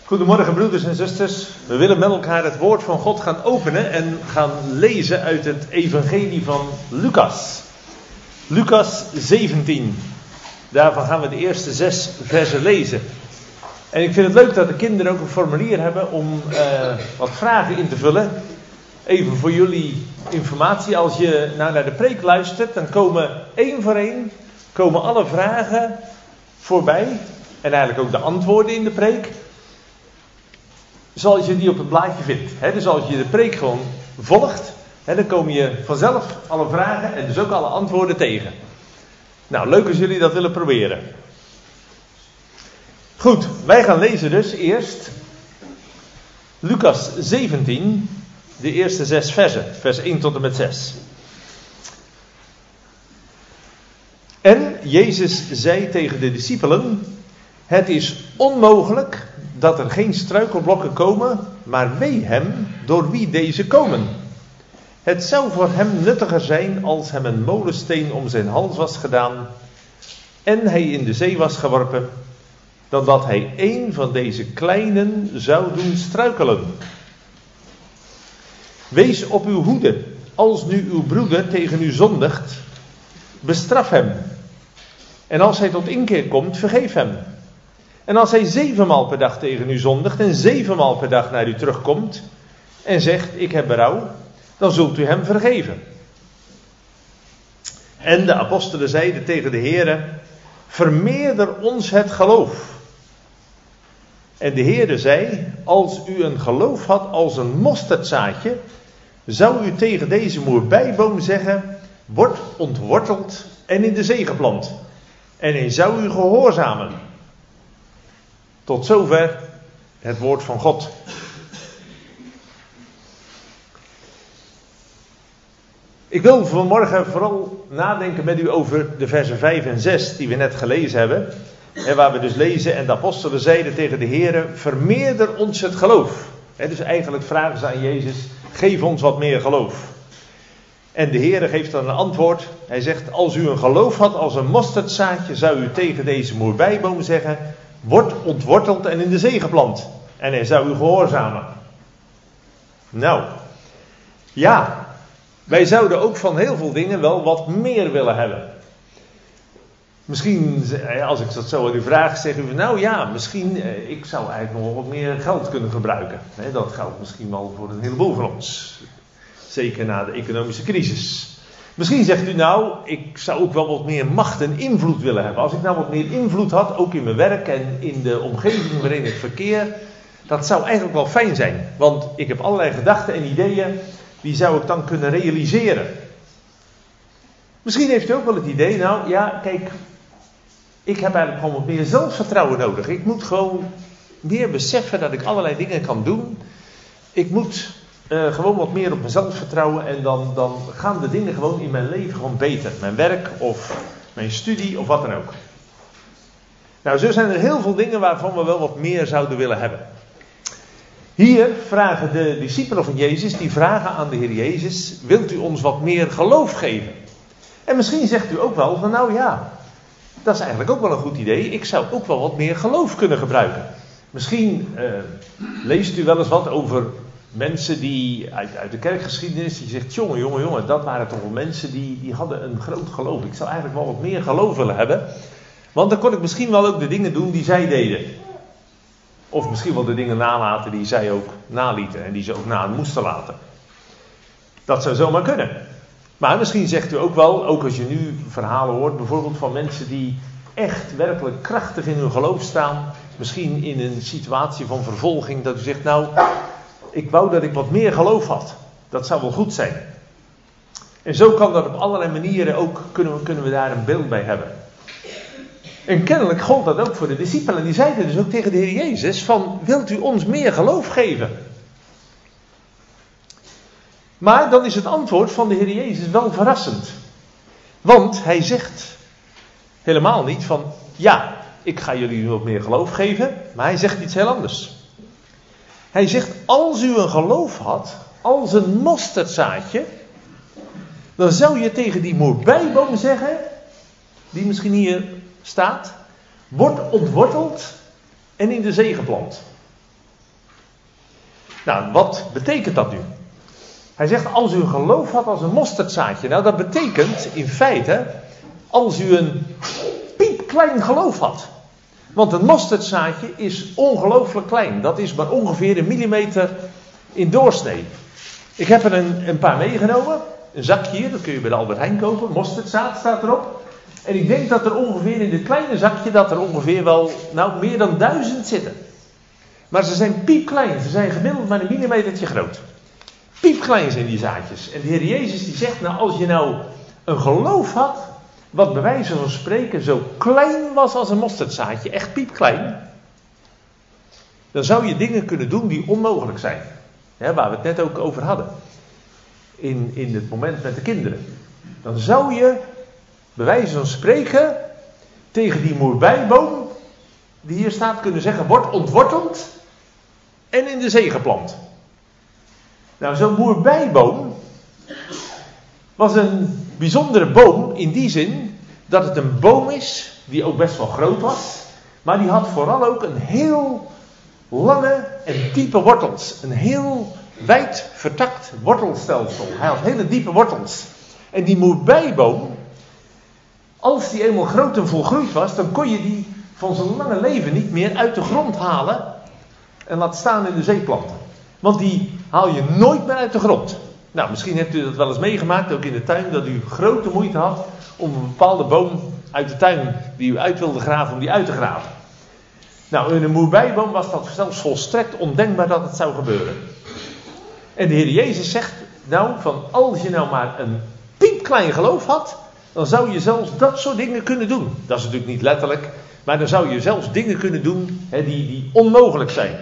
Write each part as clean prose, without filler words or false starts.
Goedemorgen broeders en zusters. We willen met elkaar het woord van God gaan openen en gaan lezen uit het evangelie van Lucas. Lucas 17. Daarvan gaan we de eerste 6 versen lezen. En ik vind het leuk dat de kinderen ook een formulier hebben om wat vragen in te vullen. Even voor jullie informatie. Als je naar de preek luistert, dan komen één voor één alle vragen voorbij. En eigenlijk ook de antwoorden in de preek. Zoals je die op het blaadje vindt. Dus als je de preek gewoon volgt, dan kom je vanzelf alle vragen en dus ook alle antwoorden tegen. Nou, leuk als jullie dat willen proberen. Goed, wij gaan lezen dus eerst Lucas 17, de eerste 6 versen, vers 1 tot en met 6. En Jezus zei tegen de discipelen: het is onmogelijk dat er geen struikelblokken komen, maar wee hem door wie deze komen. Het zou voor hem nuttiger zijn als hem een molensteen om zijn hals was gedaan en hij in de zee was geworpen, dan dat hij één van deze kleinen zou doen struikelen. Wees op uw hoede, als nu uw broeder tegen u zondigt, bestraf hem. En als hij tot inkeer komt, vergeef hem. En als hij 7 maal per dag tegen u zondigt en 7 maal per dag naar u terugkomt en zegt: ik heb berouw, dan zult u hem vergeven. En de apostelen zeiden tegen de Heere: vermeerder ons het geloof. En de Heere zei: als u een geloof had als een mosterdzaadje, zou u tegen deze moerbeiboom zeggen: word ontworteld en in de zee geplant. En hij zou u gehoorzamen. Tot zover het woord van God. Ik wil vanmorgen vooral nadenken met u over de versen 5 en 6 die we net gelezen hebben. En waar we dus lezen: en de apostelen zeiden tegen de Heere: vermeerder ons het geloof. Dus eigenlijk vragen ze aan Jezus: geef ons wat meer geloof. En de Heere geeft dan een antwoord. Hij zegt: als u een geloof had als een mosterdzaadje, zou u tegen deze moerbeiboom zeggen: word ontworteld en in de zee geplant. En hij zou u gehoorzamen. Nou, ja, wij zouden ook van heel veel dingen wel wat meer willen hebben. Misschien, als ik dat zo aan u vraag, zeggen u: nou ja, misschien, ik zou eigenlijk nog wat meer geld kunnen gebruiken. Dat geldt misschien wel voor een heleboel van ons. Zeker na de economische crisis. Misschien zegt u: nou, ik zou ook wel wat meer macht en invloed willen hebben. Als ik nou wat meer invloed had, ook in mijn werk en in de omgeving waarin ik verkeer, dat zou eigenlijk wel fijn zijn. Want ik heb allerlei gedachten en ideeën, die zou ik dan kunnen realiseren. Misschien heeft u ook wel het idee: nou ja, kijk, ik heb eigenlijk gewoon wat meer zelfvertrouwen nodig. Ik moet gewoon meer beseffen dat ik allerlei dingen kan doen. Ik moet gewoon wat meer op mezelf vertrouwen en dan gaan de dingen gewoon in mijn leven gewoon beter. Mijn werk of mijn studie of wat dan ook. Nou, zo zijn er heel veel dingen waarvan we wel wat meer zouden willen hebben. Hier vragen de discipelen van Jezus, die vragen aan de Heer Jezus: wilt u ons wat meer geloof geven? En misschien zegt u ook wel van: nou ja, dat is eigenlijk ook wel een goed idee. Ik zou ook wel wat meer geloof kunnen gebruiken. Misschien leest u wel eens wat over mensen die uit de kerkgeschiedenis, die zegt: jongen, dat waren toch wel mensen die hadden een groot geloof. Ik zou eigenlijk wel wat meer geloof willen hebben. Want dan kon ik misschien wel ook de dingen doen die zij deden. Of misschien wel de dingen nalaten die zij ook nalieten. En die ze ook na moesten laten. Dat zou zomaar kunnen. Maar misschien zegt u ook wel, ook als je nu verhalen hoort, bijvoorbeeld van mensen die echt werkelijk krachtig in hun geloof staan. Misschien in een situatie van vervolging, dat u zegt: nou, ik wou dat ik wat meer geloof had. Dat zou wel goed zijn. En zo kan dat op allerlei manieren ook, kunnen we daar een beeld bij hebben. En kennelijk gold dat ook voor de discipelen. Die zeiden dus ook tegen de Heer Jezus van: wilt u ons meer geloof geven? Maar dan is het antwoord van de Heer Jezus wel verrassend. Want hij zegt helemaal niet van: ja, ik ga jullie wat meer geloof geven. Maar hij zegt iets heel anders. Hij zegt: als u een geloof had als een mosterdzaadje, dan zou je tegen die moerbeiboom zeggen, die misschien hier staat: word ontworteld en in de zee geplant. Nou, wat betekent dat nu? Hij zegt, als u een geloof had als een mosterdzaadje. Nou, dat betekent in feite, als u een piepklein geloof had. Want een mosterdzaadje is ongelooflijk klein. Dat is maar ongeveer 1 millimeter in doorsnee. Ik heb er een paar meegenomen. Een zakje hier, dat kun je bij de Albert Heijn kopen. Mosterdzaad staat erop. En ik denk dat er ongeveer in dit kleine zakje, dat er ongeveer wel, meer dan 1000 zitten. Maar ze zijn piepklein. Ze zijn gemiddeld maar 1 millimetertje groot. Piepklein zijn die zaadjes. En de Heer Jezus die zegt, als je nou een geloof had, wat bij wijze van spreken zo klein was als een mosterdzaadje, echt piepklein, dan zou je dingen kunnen doen die onmogelijk zijn. Waar we het net ook over hadden. In het moment met de kinderen. Dan zou je, bij wijze van spreken, tegen die moerbeiboom, die hier staat, kunnen zeggen, wordt ontworteld en in de zee geplant. Nou, zo'n moerbeiboom was een bijzondere boom in die zin dat het een boom is die ook best wel groot was, maar die had vooral ook een heel lange en diepe wortels. Een heel wijd vertakt wortelstelsel. Hij had hele diepe wortels. En die moerbeiboom, als die eenmaal groot en volgroeid was, dan kon je die van zijn lange leven niet meer uit de grond halen en laten staan in de zee planten. Want die haal je nooit meer uit de grond. Nou, misschien hebt u dat wel eens meegemaakt, ook in de tuin, dat u grote moeite had om een bepaalde boom uit de tuin die u uit wilde graven, om die uit te graven. Nou, in een moerbeiboom was dat zelfs volstrekt ondenkbaar dat het zou gebeuren. En de Heer Jezus zegt, van als je nou maar een piepklein geloof had, dan zou je zelfs dat soort dingen kunnen doen. Dat is natuurlijk niet letterlijk, maar dan zou je zelfs dingen kunnen doen die onmogelijk zijn.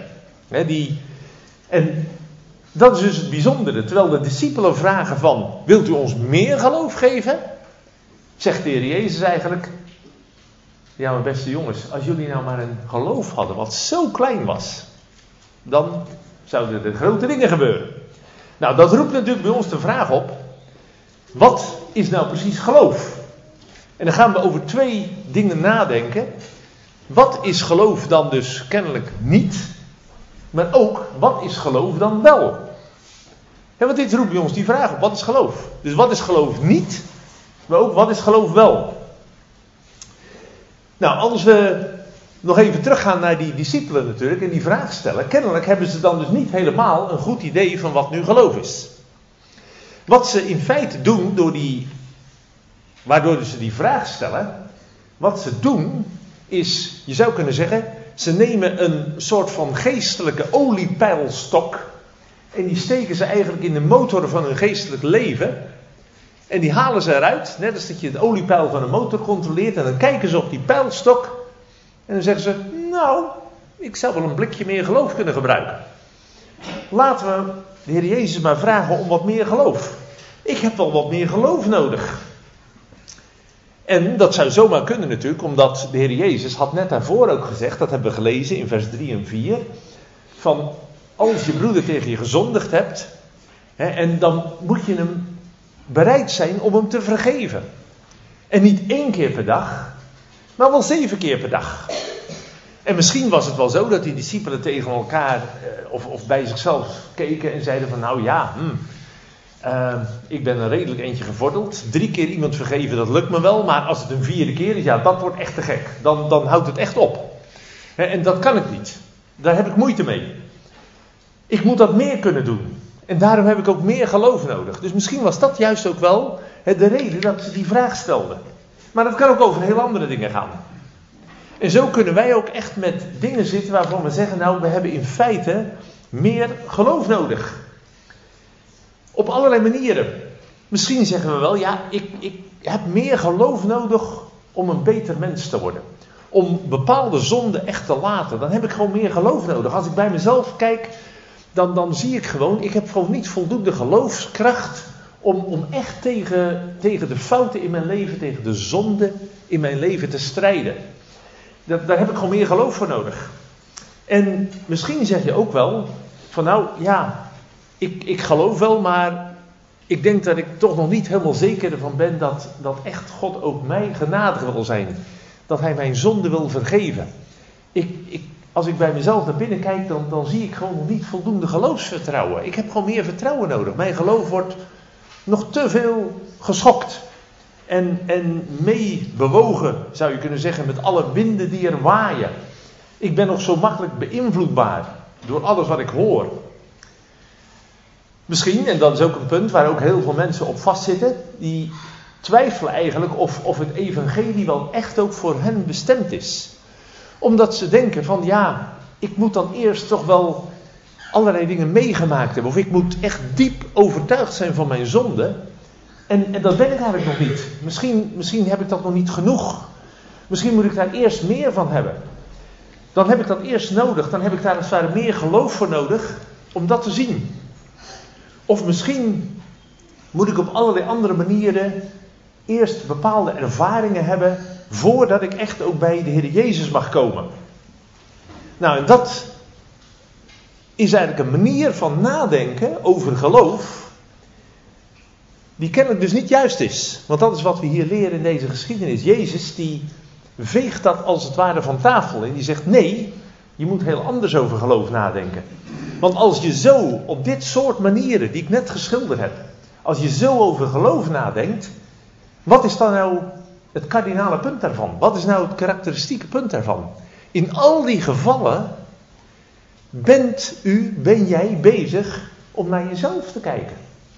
En dat is dus het bijzondere. Terwijl de discipelen vragen van, wilt u ons meer geloof geven? Zegt de Heer Jezus eigenlijk, ja, mijn beste jongens, als jullie nou maar een geloof hadden wat zo klein was, dan zouden er grote dingen gebeuren. Nou, dat roept natuurlijk bij ons de vraag op, wat is nou precies geloof? En dan gaan we over 2 dingen nadenken. Wat is geloof dan dus kennelijk niet? Maar ook, wat is geloof dan wel? Ja, want dit roept bij ons die vraag op, wat is geloof? Dus wat is geloof niet? Maar ook, wat is geloof wel? Nou, als we nog even teruggaan naar die discipelen natuurlijk en die vraag stellen. Kennelijk hebben ze dan dus niet helemaal een goed idee van wat nu geloof is. Wat ze in feite doen, waardoor ze die vraag stellen. Wat ze doen is, je zou kunnen zeggen, ze nemen een soort van geestelijke oliepeilstok. En die steken ze eigenlijk in de motor van hun geestelijk leven. En die halen ze eruit, net als dat je het oliepeil van een motor controleert. En dan kijken ze op die peilstok. En dan zeggen ze, ik zou wel een blikje meer geloof kunnen gebruiken. Laten we de Heer Jezus maar vragen om wat meer geloof. Ik heb wel wat meer geloof nodig. En dat zou zomaar kunnen natuurlijk, omdat de Heer Jezus had net daarvoor ook gezegd, dat hebben we gelezen in vers 3 en 4, van als je broeder tegen je gezondigd hebt, en dan moet je hem bereid zijn om hem te vergeven. En niet 1 keer per dag, maar wel 7 keer per dag. En misschien was het wel zo dat die discipelen tegen elkaar of bij zichzelf keken en zeiden van ik ben een redelijk eentje gevorderd. 3 keer iemand vergeven, dat lukt me wel. Maar als het een 4e keer is, dat wordt echt te gek. Dan houdt het echt op. En dat kan ik niet. Daar heb ik moeite mee. Ik moet dat meer kunnen doen. En daarom heb ik ook meer geloof nodig. Dus misschien was dat juist ook wel de reden dat ze die vraag stelden. Maar dat kan ook over heel andere dingen gaan. En zo kunnen wij ook echt met dingen zitten waarvan we zeggen, we hebben in feite meer geloof nodig. Op allerlei manieren. Misschien zeggen we wel, ik heb meer geloof nodig om een beter mens te worden. Om bepaalde zonden echt te laten. Dan heb ik gewoon meer geloof nodig. Als ik bij mezelf kijk, dan zie ik gewoon, ik heb gewoon niet voldoende geloofskracht om echt tegen de fouten in mijn leven, tegen de zonde in mijn leven te strijden. Daar heb ik gewoon meer geloof voor nodig. En misschien zeg je ook wel, van ik geloof wel, maar ik denk dat ik toch nog niet helemaal zeker ervan ben dat echt God ook mij genadig wil zijn. Dat hij mijn zonde wil vergeven. als ik bij mezelf naar binnen kijk, dan zie ik gewoon nog niet voldoende geloofsvertrouwen. Ik heb gewoon meer vertrouwen nodig. Mijn geloof wordt nog te veel geschokt. En mee bewogen, zou je kunnen zeggen, met alle winden die er waaien. Ik ben nog zo makkelijk beïnvloedbaar door alles wat ik hoor. Misschien, en dat is ook een punt waar ook heel veel mensen op vastzitten, die twijfelen eigenlijk of het evangelie wel echt ook voor hen bestemd is. Omdat ze denken van ja, ik moet dan eerst toch wel allerlei dingen meegemaakt hebben. Of ik moet echt diep overtuigd zijn van mijn zonde. En dat ben ik eigenlijk nog niet. Misschien heb ik dat nog niet genoeg. Misschien moet ik daar eerst meer van hebben. Dan heb ik dat eerst nodig. Dan heb ik daar als het ware meer geloof voor nodig om dat te zien. Of misschien moet ik op allerlei andere manieren eerst bepaalde ervaringen hebben voordat ik echt ook bij de Heer Jezus mag komen. Nou, en dat is eigenlijk een manier van nadenken over geloof die kennelijk dus niet juist is. Want dat is wat we hier leren in deze geschiedenis. Jezus die veegt dat als het ware van tafel en die zegt nee, je moet heel anders over geloof nadenken. Want als je zo op dit soort manieren die ik net geschilderd heb, als je zo over geloof nadenkt, wat is dan nou het kardinale punt daarvan? Wat is nou het karakteristieke punt daarvan? In al die gevallen ben jij bezig om naar jezelf te kijken.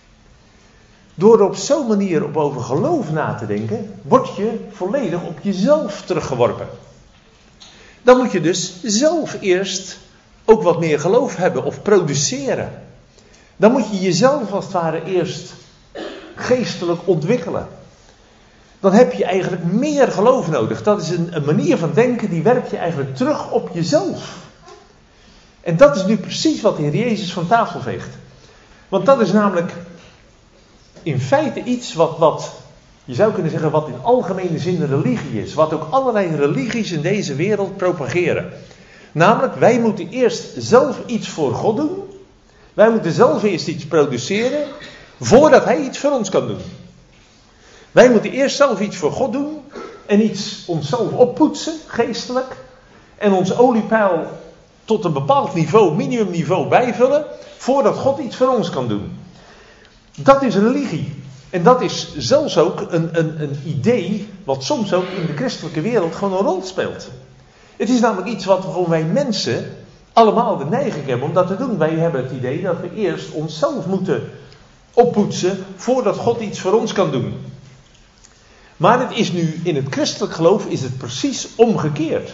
Door op zo'n manier op over geloof na te denken, word je volledig op jezelf teruggeworpen. Dan moet je dus zelf eerst ook wat meer geloof hebben of produceren. Dan moet je jezelf als het ware eerst geestelijk ontwikkelen. Dan heb je eigenlijk meer geloof nodig. Dat is een manier van denken die werp je eigenlijk terug op jezelf. En dat is nu precies wat de Heer Jezus van tafel veegt. Want dat is namelijk in feite iets wat je zou kunnen zeggen wat in algemene zin religie is. Wat ook allerlei religies in deze wereld propageren. Namelijk, wij moeten eerst zelf iets voor God doen. Wij moeten zelf eerst iets produceren voordat Hij iets voor ons kan doen. Wij moeten eerst zelf iets voor God doen en iets onszelf oppoetsen, geestelijk. En ons oliepeil tot een bepaald niveau, minimumniveau bijvullen, voordat God iets voor ons kan doen. Dat is religie. En dat is zelfs ook een idee wat soms ook in de christelijke wereld gewoon een rol speelt. Het is namelijk iets wat gewoon wij mensen allemaal de neiging hebben om dat te doen. Wij hebben het idee dat we eerst onszelf moeten oppoetsen voordat God iets voor ons kan doen. Maar het is nu in het christelijk geloof is het precies omgekeerd.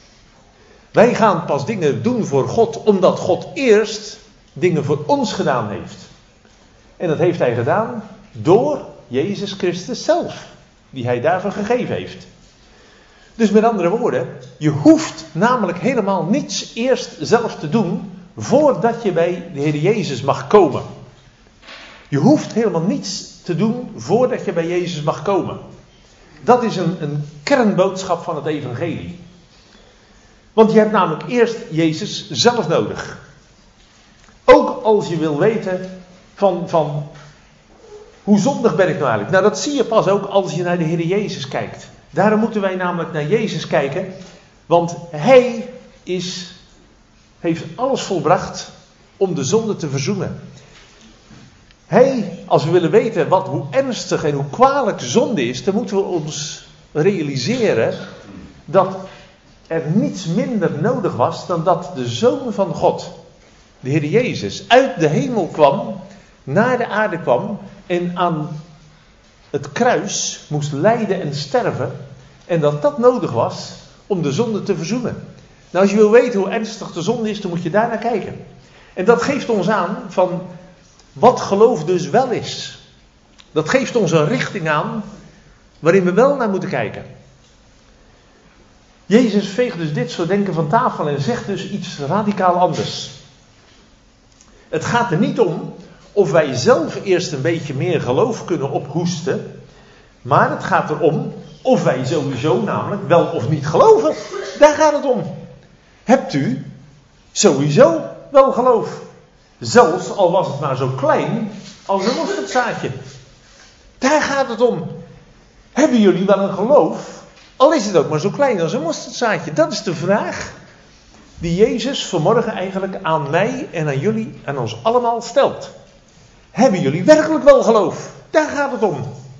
Wij gaan pas dingen doen voor God omdat God eerst dingen voor ons gedaan heeft. En dat heeft Hij gedaan door Jezus Christus zelf, die Hij daarvoor gegeven heeft. Dus met andere woorden, je hoeft namelijk helemaal niets eerst zelf te doen voordat je bij de Heer Jezus mag komen. Je hoeft helemaal niets te doen voordat je bij Jezus mag komen. Dat is een kernboodschap van het evangelie. Want je hebt namelijk eerst Jezus zelf nodig. Ook als je wil weten van hoe zondig ben ik nou eigenlijk. Nou, dat zie je pas ook als je naar de Heer Jezus kijkt. Daarom moeten wij namelijk naar Jezus kijken. Want Hij heeft alles volbracht om de zonde te verzoenen. Hij, als we willen weten hoe ernstig en hoe kwalijk zonde is, dan moeten we ons realiseren dat er niets minder nodig was dan dat de Zoon van God, de Heer Jezus, uit de hemel kwam, naar de aarde kwam en aan het kruis moest lijden en sterven en dat nodig was om de zonde te verzoenen. Nou, als je wil weten hoe ernstig de zonde is, dan moet je daar naar kijken. En dat geeft ons aan van wat geloof dus wel is. Dat geeft ons een richting aan waarin we wel naar moeten kijken. Jezus veegt dus dit soort denken van tafel en zegt dus iets radicaal anders. Het gaat er niet om of wij zelf eerst een beetje meer geloof kunnen ophoesten. Maar het gaat erom of wij sowieso namelijk wel of niet geloven. Daar gaat het om. Hebt u sowieso wel geloof? Zelfs al was het maar zo klein als een mosterdzaadje. Daar gaat het om. Hebben jullie wel een geloof? Al is het ook maar zo klein als een mosterdzaadje. Dat is de vraag. die Jezus vanmorgen eigenlijk aan mij en aan jullie en ons allemaal stelt. Hebben jullie werkelijk wel geloof? Daar gaat het om.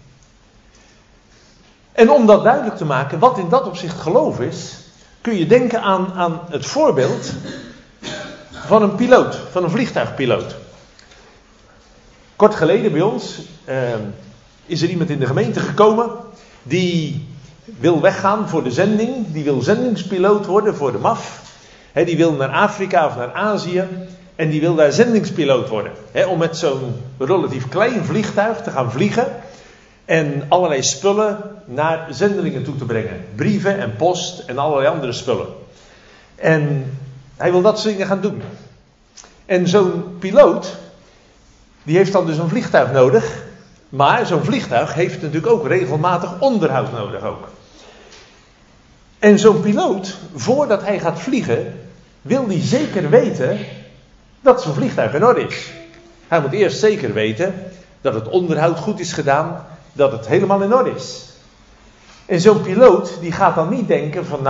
En om dat duidelijk te maken, wat in dat opzicht geloof is, kun je denken aan het voorbeeld van een piloot, van een vliegtuigpiloot. Kort geleden bij ons is er iemand in de gemeente gekomen die wil weggaan voor de zending, die wil zendingspiloot worden voor de MAF. Die wil naar Afrika of naar Azië en die wil daar zendingspiloot worden. Om met zo'n relatief klein vliegtuig te gaan vliegen en allerlei spullen naar zendelingen toe te brengen. Brieven en post en allerlei andere spullen. En hij wil dat soort dingen gaan doen. En zo'n piloot, die heeft dan dus een vliegtuig nodig. Maar zo'n vliegtuig heeft natuurlijk ook regelmatig onderhoud nodig ook. En zo'n piloot, voordat hij gaat vliegen, wil hij zeker weten dat zijn vliegtuig in orde is. Hij moet eerst zeker weten dat het onderhoud goed is gedaan, dat het helemaal in orde is. En zo'n piloot, die gaat dan niet denken van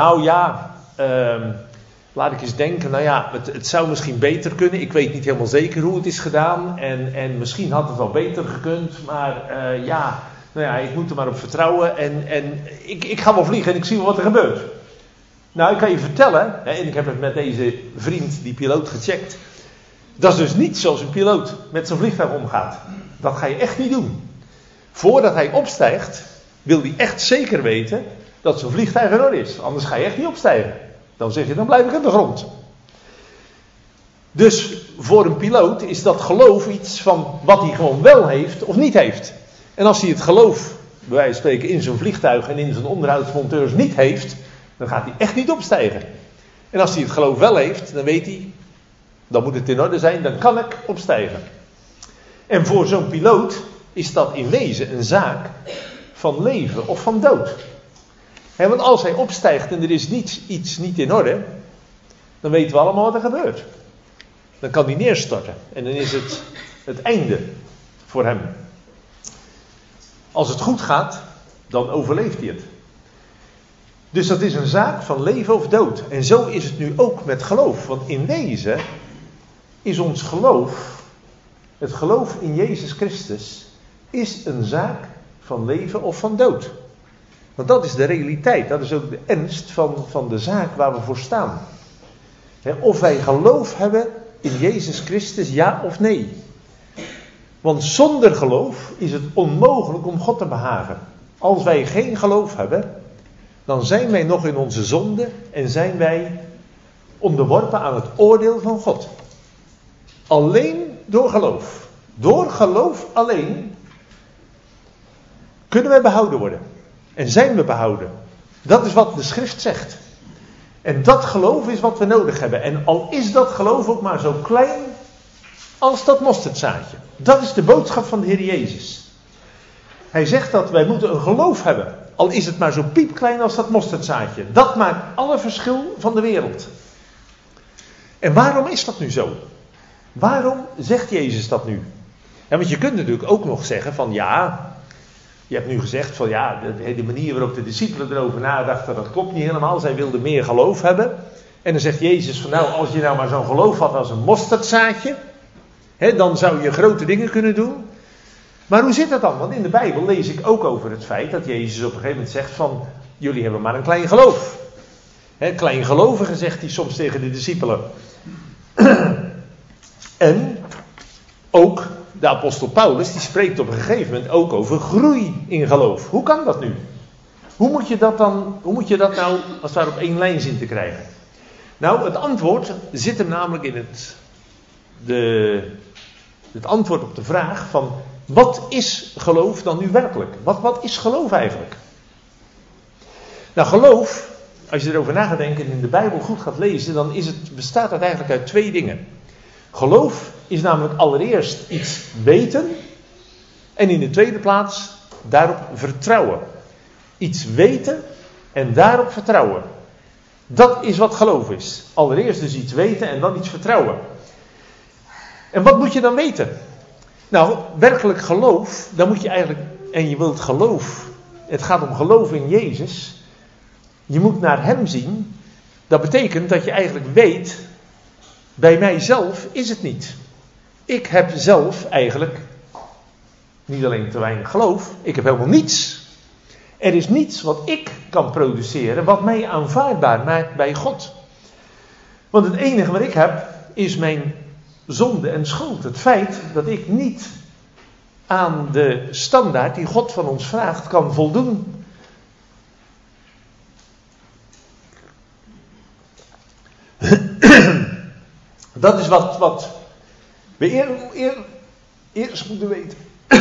laat ik eens denken, het zou misschien beter kunnen. Ik weet niet helemaal zeker hoe het is gedaan. En misschien had het wel beter gekund. Maar ik moet er maar op vertrouwen. En ik ga wel vliegen en ik zie wel wat er gebeurt. Nou, ik kan je vertellen, en ik heb het met deze vriend, die piloot, gecheckt. Dat is dus niet zoals een piloot met zijn vliegtuig omgaat. Dat ga je echt niet doen. Voordat hij opstijgt, wil hij echt zeker weten dat zijn vliegtuig in orde is. Anders ga je echt niet opstijgen. Dan zeg je, dan blijf ik aan de grond. Dus voor een piloot is dat geloof iets van wat hij gewoon wel heeft of niet heeft. En als hij het geloof, bij wijze van spreken, in zijn vliegtuig en in zijn onderhoudsmonteurs niet heeft, dan gaat hij echt niet opstijgen. En als hij het geloof wel heeft, dan weet hij, dan moet het in orde zijn, dan kan ik opstijgen. En voor zo'n piloot is dat in wezen een zaak van leven of van dood. Want als hij opstijgt en er is iets niet in orde, dan weten we allemaal wat er gebeurt. Dan kan hij neerstorten en dan is het einde voor hem. Als het goed gaat, dan overleeft hij het. Dus dat is een zaak van leven of dood. En zo is het nu ook met geloof. Want in wezen is ons geloof, het geloof in Jezus Christus, is een zaak van leven of van dood. Want dat is de realiteit, dat is ook de ernst van de zaak waar we voor staan. Of wij geloof hebben in Jezus Christus, ja of nee. Want zonder geloof is het onmogelijk om God te behagen. Als wij geen geloof hebben, dan zijn wij nog in onze zonde en zijn wij onderworpen aan het oordeel van God. Alleen door geloof. Door geloof alleen kunnen wij behouden worden. En zijn we behouden. Dat is wat de schrift zegt. En dat geloof is wat we nodig hebben. En al is dat geloof ook maar zo klein als dat mosterdzaadje. Dat is de boodschap van de Heer Jezus. Hij zegt dat wij moeten een geloof hebben. Al is het maar zo piepklein als dat mosterdzaadje. Dat maakt alle verschil van de wereld. En waarom is dat nu zo? Waarom zegt Jezus dat nu? Want je kunt natuurlijk ook nog zeggen van je hebt nu gezegd van de manier waarop de discipelen erover nadachten, dat klopt niet helemaal. Zij wilden meer geloof hebben. En dan zegt Jezus van als je nou maar zo'n geloof had als een mosterdzaadje, dan zou je grote dingen kunnen doen. Maar hoe zit dat dan? Want in de Bijbel lees ik ook over het feit dat Jezus op een gegeven moment zegt van, jullie hebben maar een klein geloof. Kleingelovigen zegt hij soms tegen de discipelen. En ook de apostel Paulus, die spreekt op een gegeven moment ook over groei in geloof. Hoe kan dat nu? Hoe moet je dat nou als het ware op één lijn zien te krijgen? Nou, het antwoord zit hem namelijk in het antwoord op de vraag van, wat is geloof dan nu werkelijk? Wat is geloof eigenlijk? Nou, geloof, als je erover na gaat denken en in de Bijbel goed gaat lezen, dan bestaat het eigenlijk uit twee dingen. Geloof is namelijk allereerst iets weten en in de tweede plaats daarop vertrouwen. Iets weten en daarop vertrouwen. Dat is wat geloof is. Allereerst dus iets weten en dan iets vertrouwen. En wat moet je dan weten? Nou, werkelijk geloof, dan moet je eigenlijk, en je wilt geloof, het gaat om geloof in Jezus. Je moet naar Hem zien Dat betekent dat je eigenlijk weet, bij mijzelf is het niet. Ik heb zelf eigenlijk niet alleen te weinig geloof, ik heb helemaal niets. Er is niets wat ik kan produceren, wat mij aanvaardbaar maakt bij God. Want het enige wat ik heb, is mijn zonde en schuld. Het feit dat ik niet aan de standaard die God van ons vraagt kan voldoen. Dat is wat we eerst moeten weten.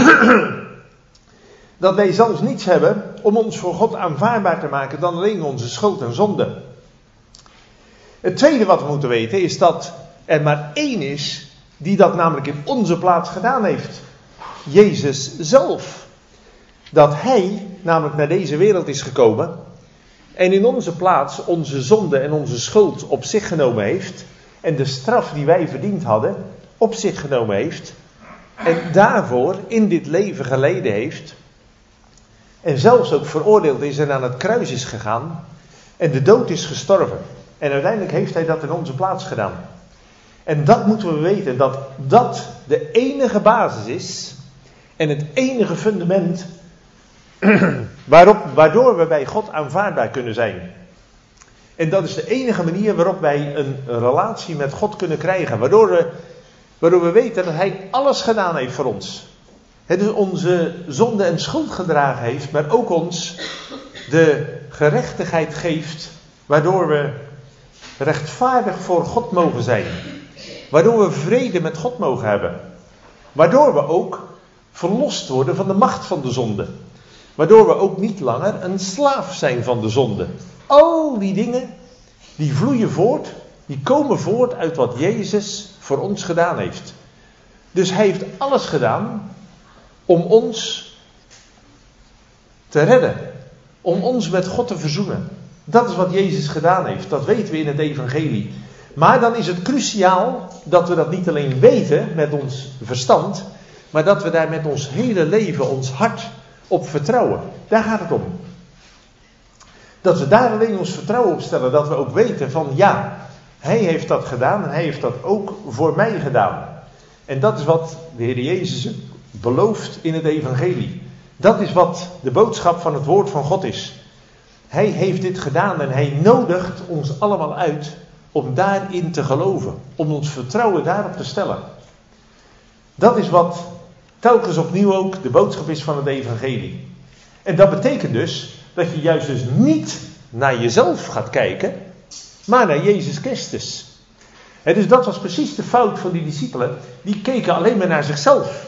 Dat wij zelfs niets hebben om ons voor God aanvaardbaar te maken dan alleen onze schuld en zonde. Het tweede wat we moeten weten is dat er maar één is die dat namelijk in onze plaats gedaan heeft. Jezus zelf. Dat hij namelijk naar deze wereld is gekomen en in onze plaats onze zonde en onze schuld op zich genomen heeft en de straf die wij verdiend hadden op zich genomen heeft en daarvoor in dit leven geleden heeft en zelfs ook veroordeeld is en aan het kruis is gegaan en de dood is gestorven. En uiteindelijk heeft hij dat in onze plaats gedaan. En dat moeten we weten, dat dat de enige basis is en het enige fundament waardoor we bij God aanvaardbaar kunnen zijn. En dat is de enige manier waarop wij een relatie met God kunnen krijgen. Waardoor we weten dat hij alles gedaan heeft voor ons. Het dus onze zonde en schuld gedragen heeft, maar ook ons de gerechtigheid geeft, waardoor we rechtvaardig voor God mogen zijn. Waardoor we vrede met God mogen hebben. Waardoor we ook verlost worden van de macht van de zonde. Waardoor we ook niet langer een slaaf zijn van de zonde. Al die dingen, die vloeien voort, die komen voort uit wat Jezus voor ons gedaan heeft. Dus hij heeft alles gedaan om ons te redden. Om ons met God te verzoenen. Dat is wat Jezus gedaan heeft. Dat weten we in het evangelie. Maar dan is het cruciaal dat we dat niet alleen weten met ons verstand, maar dat we daar met ons hele leven, ons hart op vertrouwen. Daar gaat het om. Dat we daar alleen ons vertrouwen op stellen. Dat we ook weten van ja, hij heeft dat gedaan en hij heeft dat ook voor mij gedaan. En dat is wat de Heer Jezus belooft in het evangelie. Dat is wat de boodschap van het woord van God is. Hij heeft dit gedaan en hij nodigt ons allemaal uit om daarin te geloven. Om ons vertrouwen daarop te stellen. Dat is wat telkens opnieuw ook de boodschap is van het evangelie. En dat betekent dus dat je juist dus niet naar jezelf gaat kijken, maar naar Jezus Christus. En dus dat was precies de fout van die discipelen. Die keken alleen maar naar zichzelf.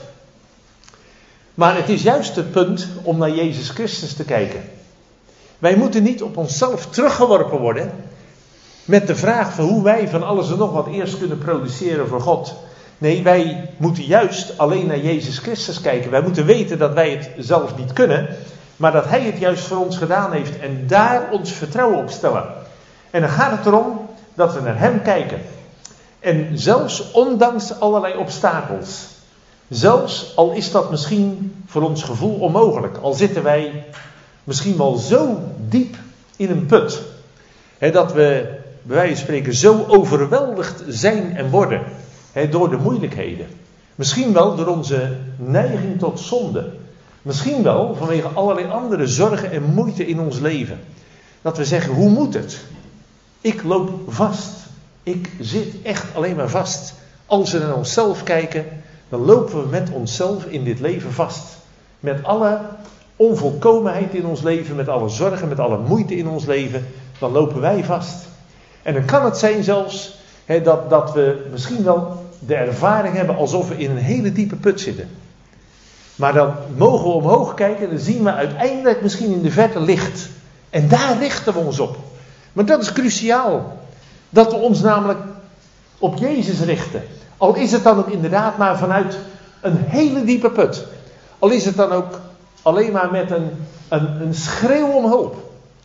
Maar het is juist het punt om naar Jezus Christus te kijken. Wij moeten niet op onszelf teruggeworpen worden met de vraag van hoe wij van alles en nog wat eerst kunnen produceren voor God. Nee, wij moeten juist alleen naar Jezus Christus kijken. Wij moeten weten dat wij het zelf niet kunnen, maar dat hij het juist voor ons gedaan heeft en daar ons vertrouwen op stellen. En dan gaat het erom dat we naar hem kijken. En zelfs ondanks allerlei obstakels, zelfs al is dat misschien voor ons gevoel onmogelijk, al zitten wij misschien wel zo diep in een put, dat we bij wijze van spreken zo overweldigd zijn en worden door de moeilijkheden. Misschien wel door onze neiging tot zonde. Misschien wel vanwege allerlei andere zorgen en moeite in ons leven. Dat we zeggen, hoe moet het? Ik loop vast. Ik zit echt alleen maar vast. Als we naar onszelf kijken, dan lopen we met onszelf in dit leven vast. Met alle onvolkomenheid in ons leven, met alle zorgen, met alle moeite in ons leven, dan lopen wij vast. En dan kan het zijn zelfs dat we misschien wel de ervaring hebben alsof we in een hele diepe put zitten. Maar dan mogen we omhoog kijken en dan zien we uiteindelijk misschien in de verte licht. En daar richten we ons op. Maar dat is cruciaal. Dat we ons namelijk op Jezus richten. Al is het dan ook inderdaad maar vanuit een hele diepe put. Al is het dan ook alleen maar met een schreeuw om hulp.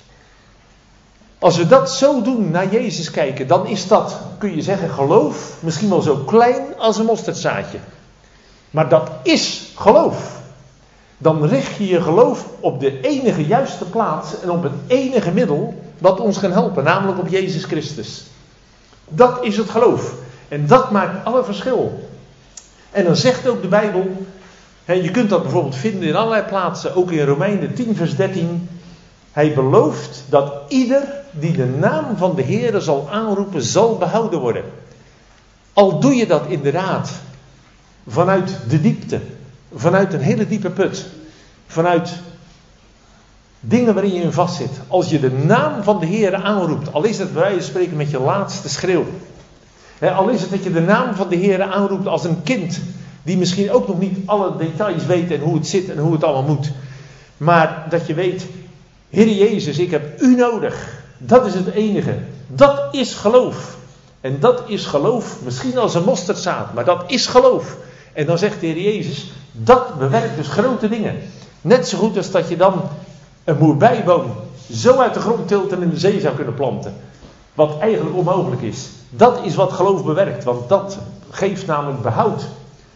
Als we dat zo doen, naar Jezus kijken, dan is dat, kun je zeggen, geloof. Misschien wel zo klein als een mosterdzaadje. Maar dat is geloof. Dan richt je je geloof op de enige juiste plaats en op het enige middel wat ons kan helpen, namelijk op Jezus Christus. Dat is het geloof. En dat maakt alle verschil. En dan zegt ook de Bijbel, je kunt dat bijvoorbeeld vinden in allerlei plaatsen, ook in Romeinen 10 vers 13. Hij belooft dat ieder die de naam van de Heere zal aanroepen, zal behouden worden. Al doe je dat inderdaad vanuit de diepte, vanuit een hele diepe put, vanuit dingen waarin je in vast zit. Als je de naam van de Heere aanroept, al is het bij wijze van spreken met je laatste schreeuw. Al is het dat je de naam van de Heere aanroept als een kind, die misschien ook nog niet alle details weet en hoe het zit en hoe het allemaal moet. Maar dat je weet, Heere Jezus, ik heb u nodig. Dat is het enige. Dat is geloof. En dat is geloof, misschien als een mosterdzaad, maar dat is geloof. En dan zegt de Heer Jezus, dat bewerkt dus grote dingen. Net zo goed als dat je dan een moerbeiboom zo uit de grond tilt en in de zee zou kunnen planten. Wat eigenlijk onmogelijk is. Dat is wat geloof bewerkt, want dat geeft namelijk behoud.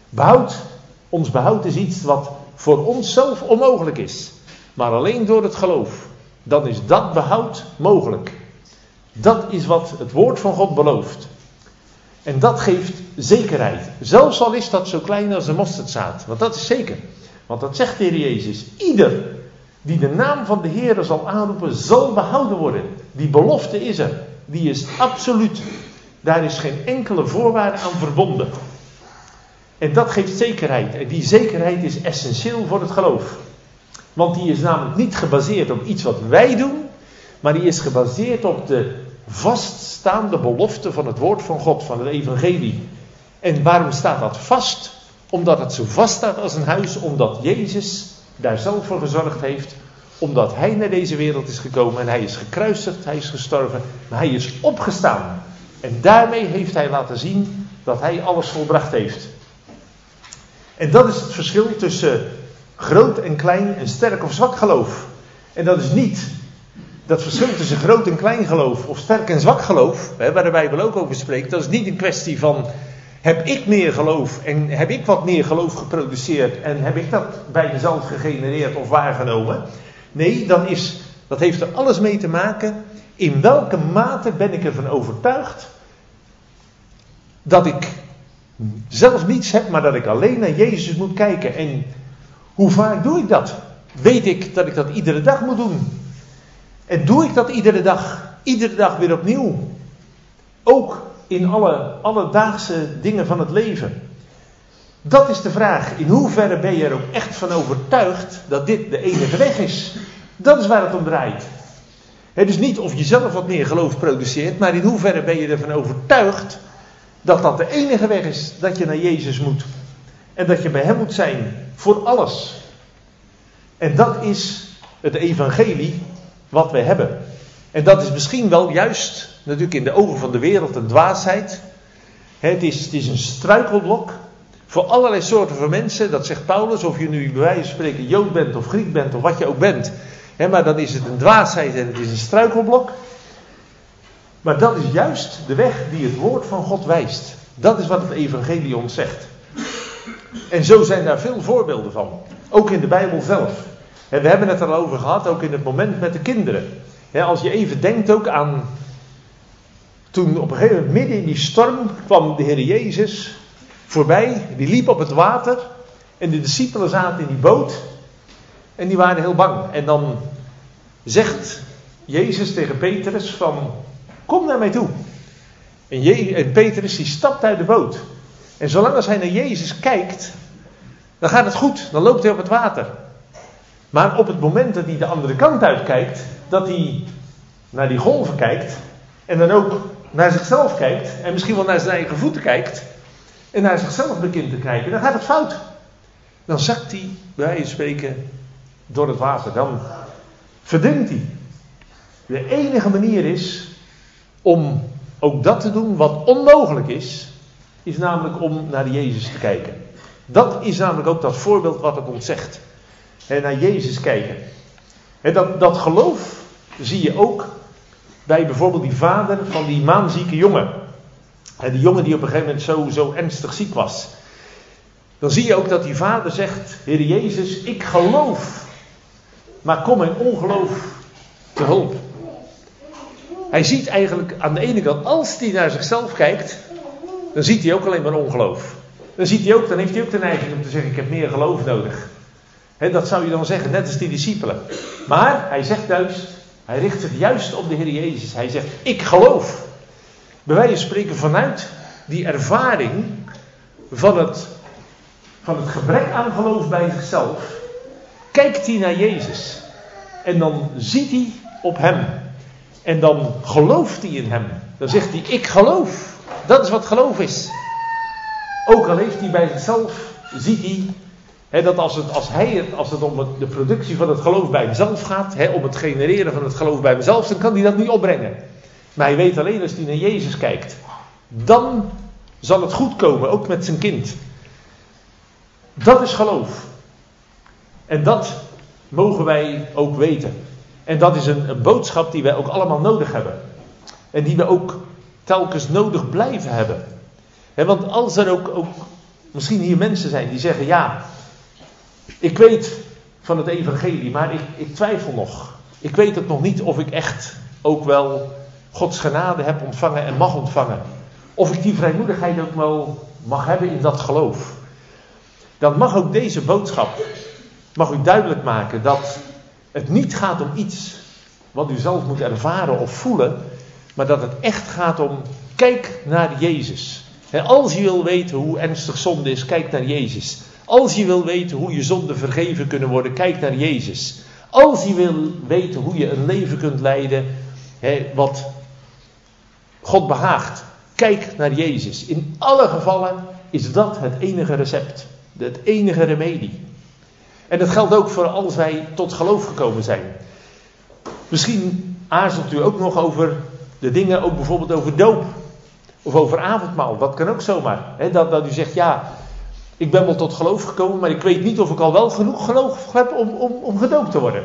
Ons behoud is iets wat voor onszelf onmogelijk is. Maar alleen door het geloof, dan is dat behoud mogelijk. Dat is wat het woord van God belooft. En dat geeft zekerheid. Zelfs al is dat zo klein als een mosterdzaad. Want dat is zeker. Want dat zegt de Heer Jezus. Ieder die de naam van de Heer zal aanroepen, zal behouden worden. Die belofte is er. Die is absoluut. Daar is geen enkele voorwaarde aan verbonden. En dat geeft zekerheid. En die zekerheid is essentieel voor het geloof. Want die is namelijk niet gebaseerd op iets wat wij doen, maar die is gebaseerd op de vaststaande belofte van het woord van God, van het evangelie. En waarom staat dat vast? Omdat het zo vast staat als een huis, omdat Jezus daar zelf voor gezorgd heeft, omdat hij naar deze wereld is gekomen en hij is gekruisigd, hij is gestorven, maar hij is opgestaan. En daarmee heeft hij laten zien dat hij alles volbracht heeft. En dat is het verschil tussen groot en klein en sterk of zwak geloof. En dat is niet dat verschil tussen groot en klein geloof of sterk en zwak geloof, waar de Bijbel ook over spreekt, dat is niet een kwestie van heb ik meer geloof en heb ik wat meer geloof geproduceerd en heb ik dat bij mezelf gegenereerd of waargenomen. Nee, dat heeft er alles mee te maken. In welke mate ben ik ervan overtuigd dat ik zelf niets heb, maar dat ik alleen naar Jezus moet kijken. En hoe vaak doe ik dat? Weet ik dat ik dat iedere dag moet doen? En doe ik dat iedere dag weer opnieuw? Ook in alle alledaagse dingen van het leven. Dat is de vraag. In hoeverre ben je er ook echt van overtuigd dat dit de enige weg is? Dat is waar het om draait. Dus niet of je zelf wat meer geloof produceert, maar in hoeverre ben je ervan overtuigd dat dat de enige weg is, dat je naar Jezus moet. En dat je bij hem moet zijn voor alles. En dat is het evangelie wat wij hebben. En dat is misschien wel juist, natuurlijk in de ogen van de wereld, een dwaasheid. Het is een struikelblok voor allerlei soorten van mensen. Dat zegt Paulus, of je nu bij wijze van spreken Jood bent of Griek bent of wat je ook bent. Maar dan is het een dwaasheid en het is een struikelblok. Maar dat is juist de weg die het woord van God wijst. Dat is wat het evangelie ons zegt. En zo zijn daar veel voorbeelden van. Ook in de Bijbel zelf. We hebben het er al over gehad, ook in het moment met de kinderen. Als je even denkt ook aan toen op een gegeven moment midden in die storm kwam de Heer Jezus voorbij. Die liep op het water en de discipelen zaten in die boot en die waren heel bang. En dan zegt Jezus tegen Petrus van kom naar mij toe. En Petrus die stapt uit de boot. En zolang als hij naar Jezus kijkt, dan gaat het goed. Dan loopt hij op het water. Maar op het moment dat hij de andere kant uitkijkt, dat hij naar die golven kijkt en dan ook naar zichzelf kijkt en misschien wel naar zijn eigen voeten kijkt en naar zichzelf begint te kijken, dan gaat het fout. Dan zakt hij, bij wijze van spreken, door het water. Dan verdrinkt hij. De enige manier is om ook dat te doen wat onmogelijk is namelijk om naar Jezus te kijken. Dat is namelijk ook dat voorbeeld wat het ons zegt. Naar Jezus kijken. Dat geloof zie je ook bij bijvoorbeeld die vader van die maanzieke jongen. Die jongen die op een gegeven moment zo ernstig ziek was. Dan zie je ook dat die vader zegt, Heer Jezus, ik geloof. Maar kom mijn ongeloof te hulp. Hij ziet eigenlijk aan de ene kant, als hij naar zichzelf kijkt, dan ziet hij ook alleen maar ongeloof. Dan heeft hij ook de neiging om te zeggen, ik heb meer geloof nodig. Dat zou je dan zeggen, net als die discipelen. Maar hij zegt juist, hij richt zich juist op de Heer Jezus. Hij zegt, ik geloof. Bij wijze van spreken vanuit die ervaring van het gebrek aan geloof bij zichzelf, kijkt hij naar Jezus. En dan ziet hij op hem. En dan gelooft hij in hem. Dan zegt hij, ik geloof. Dat is wat geloof is. Ook al heeft hij bij zichzelf, ziet hij dat als het om de productie van het geloof bij hemzelf gaat, om het genereren van het geloof bij hemzelf, dan kan hij dat niet opbrengen. Maar hij weet alleen als hij naar Jezus kijkt, dan zal het goed komen, ook met zijn kind. Dat is geloof. En dat mogen wij ook weten. En dat is een boodschap die wij ook allemaal nodig hebben. En die we ook telkens nodig blijven hebben. Want als er ook misschien hier mensen zijn die zeggen, ja, ik weet van het evangelie, maar ik twijfel nog. Ik weet het nog niet of ik echt ook wel Gods genade heb ontvangen en mag ontvangen. Of ik die vrijmoedigheid ook wel mag hebben in dat geloof. Dan mag ook deze boodschap, mag u duidelijk maken dat het niet gaat om iets wat u zelf moet ervaren of voelen, maar dat het echt gaat om, kijk naar Jezus. Als je wil weten hoe ernstig zonde is, kijk naar Jezus. Als je wil weten hoe je zonden vergeven kunnen worden, kijk naar Jezus. Als je wil weten hoe je een leven kunt leiden, wat God behaagt, kijk naar Jezus. In alle gevallen is dat het enige recept. Het enige remedie. En dat geldt ook voor als wij tot geloof gekomen zijn. Misschien aarzelt u ook nog over de dingen, ook bijvoorbeeld over doop. Of over avondmaal. Dat kan ook zomaar. Dat u zegt, ja, ik ben wel tot geloof gekomen, maar ik weet niet of ik al wel genoeg geloof heb om gedoopt te worden.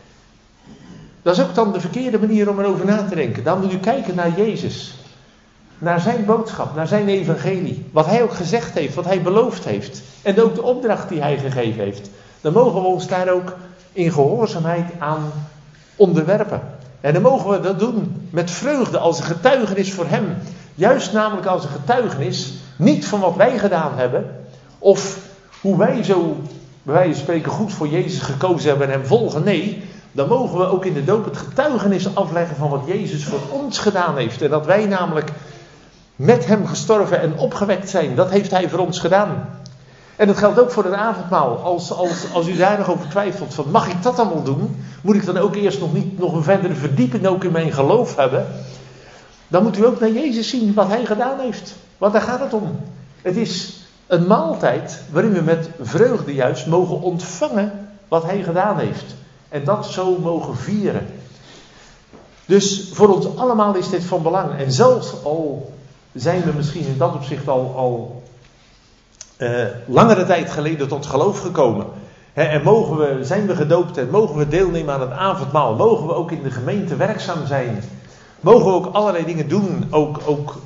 Dat is ook dan de verkeerde manier om erover na te denken. Dan moet u kijken naar Jezus. Naar zijn boodschap, naar zijn evangelie. Wat hij ook gezegd heeft, wat hij beloofd heeft. En ook de opdracht die hij gegeven heeft. Dan mogen we ons daar ook in gehoorzaamheid aan onderwerpen. En dan mogen we dat doen met vreugde als een getuigenis voor hem. Juist namelijk als een getuigenis, niet van wat wij gedaan hebben. Of hoe wij zo, bij wijze van spreken, goed voor Jezus gekozen hebben en hem volgen. Nee, dan mogen we ook in de doop het getuigenis afleggen van wat Jezus voor ons gedaan heeft. En dat wij namelijk met hem gestorven en opgewekt zijn. Dat heeft hij voor ons gedaan. En dat geldt ook voor het avondmaal. Als u daar nog over twijfelt, van mag ik dat dan wel doen? Moet ik dan ook eerst nog een verdere verdieping ook in mijn geloof hebben? Dan moet u ook naar Jezus zien wat hij gedaan heeft. Want daar gaat het om. Het is een maaltijd waarin we met vreugde juist mogen ontvangen wat hij gedaan heeft. En dat zo mogen vieren. Dus voor ons allemaal is dit van belang. En zelfs al zijn we misschien in dat opzicht al langere tijd geleden tot geloof gekomen. En zijn we gedoopt en mogen we deelnemen aan het avondmaal. Mogen we ook in de gemeente werkzaam zijn. Mogen we ook allerlei dingen doen. Ook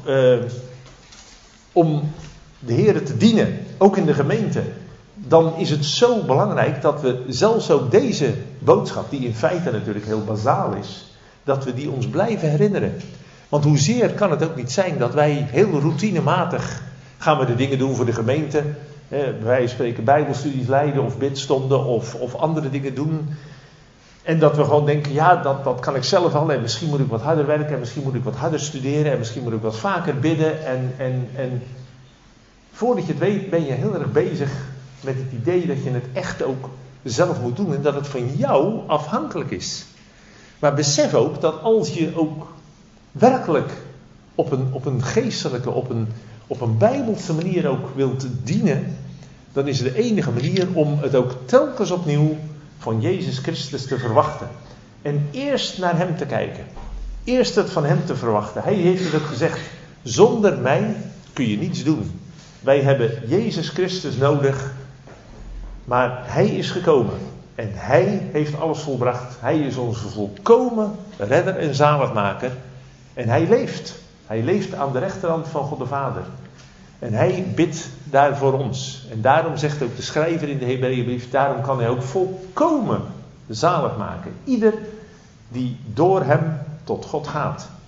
om de Heere te dienen. Ook in de gemeente. Dan is het zo belangrijk dat we zelfs ook deze boodschap, die in feite natuurlijk heel bazaal is, dat we die ons blijven herinneren. Want hoezeer kan het ook niet zijn dat wij heel routinematig gaan we de dingen doen voor de gemeente. Wij spreken bijbelstudies leiden of bidstonden of andere dingen doen. En dat we gewoon denken, ja, dat kan ik zelf al. En misschien moet ik wat harder werken en misschien moet ik wat harder studeren en misschien moet ik wat vaker bidden. En voordat je het weet ben je heel erg bezig met het idee dat je het echt ook zelf moet doen en dat het van jou afhankelijk is. Maar besef ook dat als je ook werkelijk op een geestelijke, op een bijbelse manier ook wilt dienen, dan is de enige manier om het ook telkens opnieuw van Jezus Christus te verwachten. En eerst naar hem te kijken. Eerst het van hem te verwachten. Hij heeft het ook gezegd, zonder mij kun je niets doen. Wij hebben Jezus Christus nodig, maar hij is gekomen. En hij heeft alles volbracht. Hij is onze volkomen redder en zaligmaker. En hij leeft. Hij leeft aan de rechterhand van God de Vader. En hij bidt daar voor ons. En daarom zegt ook de schrijver in de Hebreeënbrief, daarom kan hij ook volkomen zalig maken. Ieder die door hem tot God gaat.